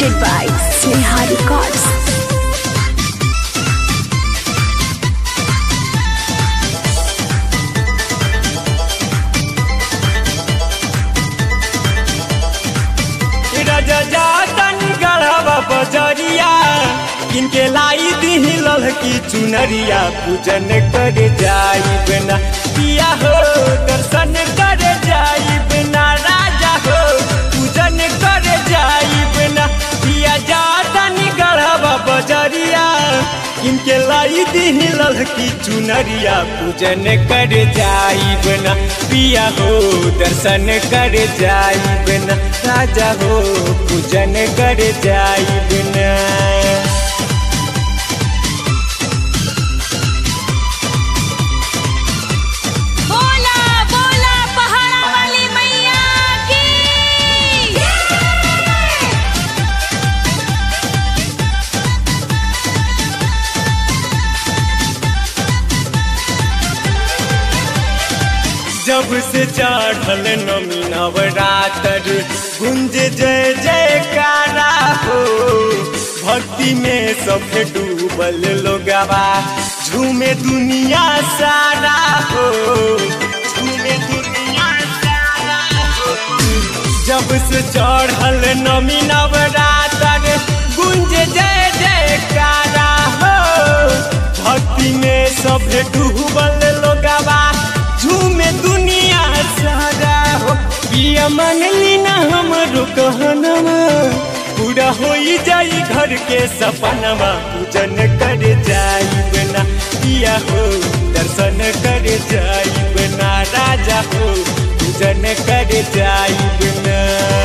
presented by Sneha Records. राजा जातन गढ़वा बजरिया किनके लाई दी ललकी चुनरिया पूजन कर जाइब ना पिया हो दर्शन कर जाइब ना राजा हो पूजन कर जाइब ना पिया जातन गढ़वा बजरिया किनके लाई दी ललकी चुनरिया पूजन कर जाइब ना पिया हो दर्शन कर जाइब ना राजा हो पूजन कर जाइब ना। जब से चढ़ल नमी नवरातर गुंज जय जयकारा हो भक्ति में सब डूबल लोगवा झूमे दुनिया सारा हो झूमे दुनिया सारा हो। जब से चढ़ल नमी नवरातर गुंज जय जयकारा हो भक्ति में सब डूबल लोगवा झूमे दुनिया सारा हो। पिया मन लीना हमरो कहनवा पूरा हो जाई घर के सपनवा पूजन कर जाइब ना पिया हो दर्शन कर जाइब ना राजा हो पूजन कर जाइब ना।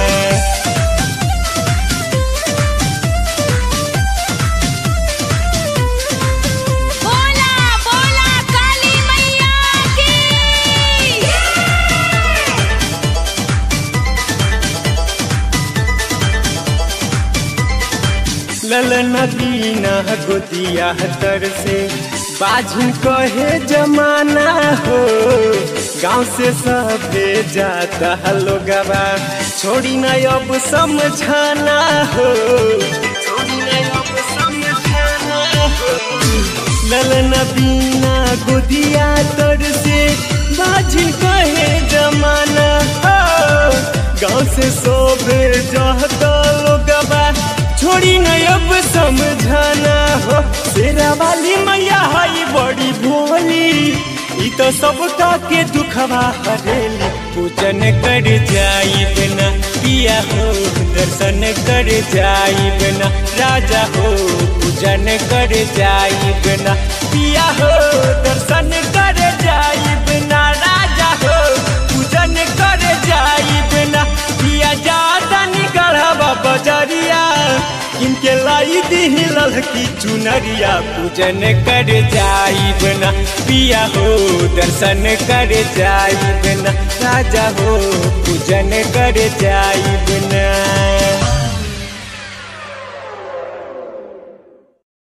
ललन दीना गोदिया तर से बाझिन कहे जमाना हो गाँव से सभे जाता लोगवा छोड़ी न अब समझाना हो छोड़ी न अब समझाना हो। ललन दीना गोदिया तर से बाझिन कहे जमाना हो गाँव से सभे जाता लोगवा छोड़ी न अब समझाना हो। शेरा वाली मैया है बड़ी भोली ई तो सबका के दुखवा हरेली पूजन कर जाइब ना पिया हो दर्शन कर जाइब ना राजा हो पूजन कर जाइब ना पिया हो दर्शन कर जाइब ना राजा हो पूजन कर जाइब ना। पिया जाता निकलवा बजरिया किनके लाई दी ललकी चुनरिया पूजन कर जाइब ना पिया हो दर्शन कर जाइब ना राजा हो पूजन कर जाइब ना।